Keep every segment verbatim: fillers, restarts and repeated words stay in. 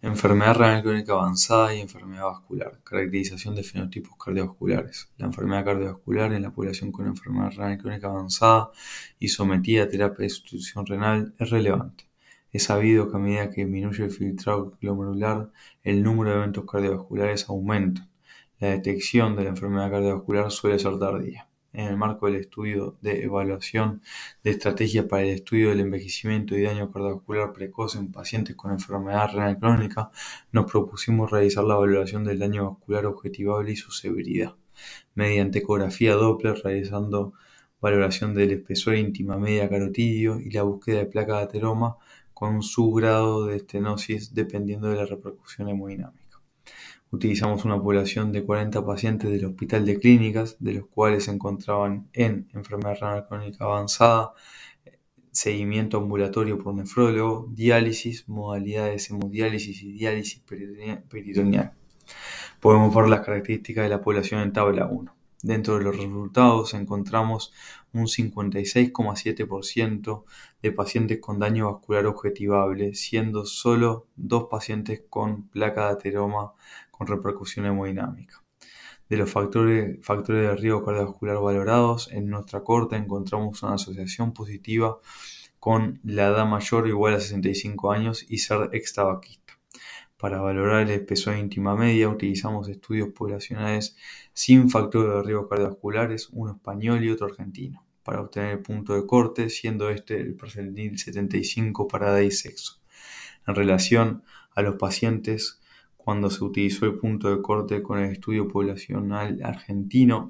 Enfermedad renal crónica avanzada y enfermedad vascular. Caracterización de fenotipos cardiovasculares. La enfermedad cardiovascular en la población con enfermedad renal crónica avanzada y sometida a terapia de sustitución renal es relevante. Es sabido que a medida que disminuye el filtrado glomerular, el número de eventos cardiovasculares aumenta. La detección de la enfermedad cardiovascular suele ser tardía. En el marco del estudio de evaluación de estrategias para el estudio del envejecimiento y daño cardiovascular precoz en pacientes con enfermedad renal crónica, nos propusimos realizar la valoración del daño vascular objetivable y su severidad, mediante ecografía Doppler, realizando valoración del espesor íntima media carotidio y la búsqueda de placa de ateroma con un subgrado de estenosis dependiendo de la repercusión hemodinámica. Utilizamos una población de cuarenta pacientes del Hospital de Clínicas, de los cuales se encontraban en enfermedad renal crónica avanzada, seguimiento ambulatorio por nefrólogo, diálisis, modalidades hemodiálisis y diálisis peritoneal. Podemos ver las características de la población en tabla uno. Dentro de los resultados encontramos un cincuenta y seis coma siete por ciento de pacientes con daño vascular objetivable, siendo solo dos pacientes con placa de ateroma con repercusión hemodinámica. De los factores, factores de riesgo cardiovascular valorados, en nuestra corte encontramos una asociación positiva con la edad mayor o igual a sesenta y cinco años y ser extabaquista. Para valorar el espesor íntima media utilizamos estudios poblacionales sin factores de riesgo cardiovasculares, uno español y otro argentino, para obtener el punto de corte, siendo este el percentil setenta y cinco para edad y sexo. En relación a los pacientes, cuando se utilizó el punto de corte con el estudio poblacional argentino,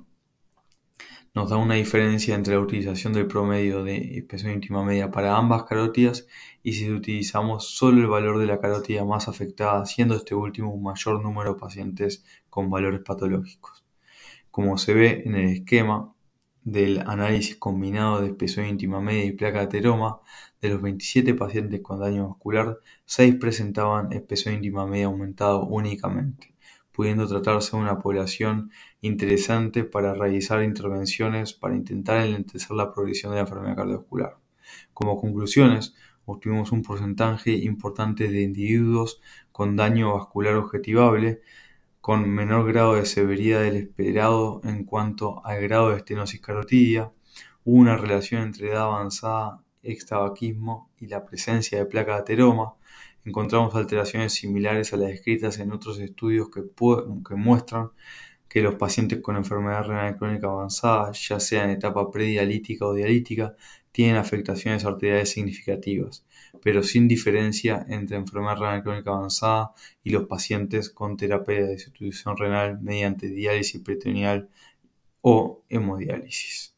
nos da una diferencia entre la utilización del promedio de espesor íntima media para ambas carótidas y si utilizamos solo el valor de la carótida más afectada, siendo este último un mayor número de pacientes con valores patológicos. Como se ve en el esquema del análisis combinado de espesor íntima media y placa de ateroma, de los veintisiete pacientes con daño vascular, seis presentaban espesor íntima media aumentado únicamente, pudiendo tratarse de una población interesante para realizar intervenciones para intentar enlentecer la progresión de la enfermedad cardiovascular. Como conclusiones, obtuvimos un porcentaje importante de individuos con daño vascular objetivable, con menor grado de severidad del esperado en cuanto al grado de estenosis carotidia. Hubo una relación entre edad avanzada, extabaquismo y la presencia de placa de ateroma. Encontramos alteraciones similares a las descritas en otros estudios que, que muestran que los pacientes con enfermedad renal crónica avanzada, ya sea en etapa predialítica o dialítica, tienen afectaciones arteriales significativas, pero sin diferencia entre enfermedad renal crónica avanzada y los pacientes con terapia de sustitución renal mediante diálisis peritoneal o hemodiálisis.